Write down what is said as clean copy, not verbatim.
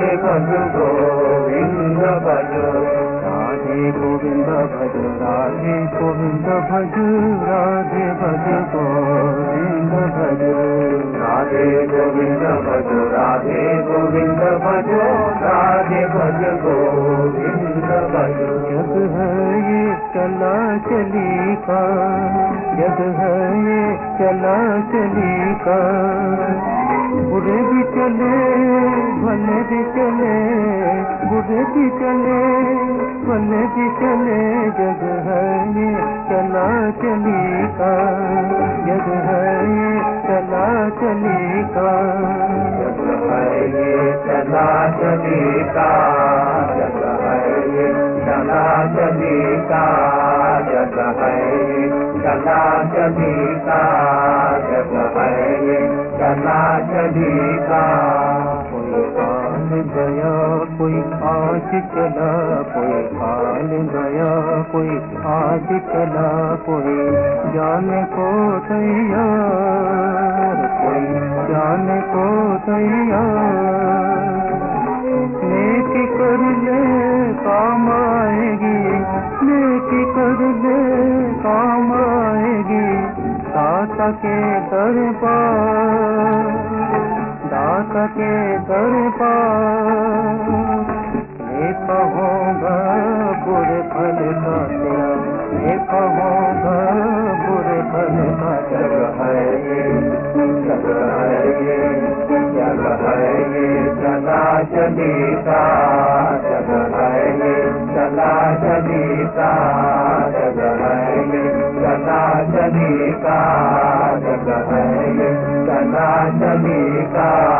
भज गोविंद भज, राधे गोविंद भज, राधे गोविंद भज, राधे भज गोविंद भज, राधे गोविंद भज, राधे गोविंद भज, राधे भज गोविंद भज। जग है ये चला चली का, जग है ये चला चली का, बुरे भी चले भले भी चले, बुरे भी चले भले भी चले, जग है ये चला चली का, जग है ये चला चली का, जग है ये चला चली का, जग है ये चला चली का, जग है ये चला चली का, जग है ये चला चली का। कोई काल गया कोई आज चला, कोई काल गया कोई आज चला, कोई जाने को तैयार, कोई जाने को तैयार। नेकी कर ले काम आएगी, नेकी कर ले काम आएगी, दाता के दरबार, दाता के दरबार। एक होगा बुरे फल का तेरा, एक होगा बुरे फल का। जग है ये, जग है ये, जग है ये चला चली का, जग है ये चला चली का, जग है ये चला चली का, जग है ये चला चली का।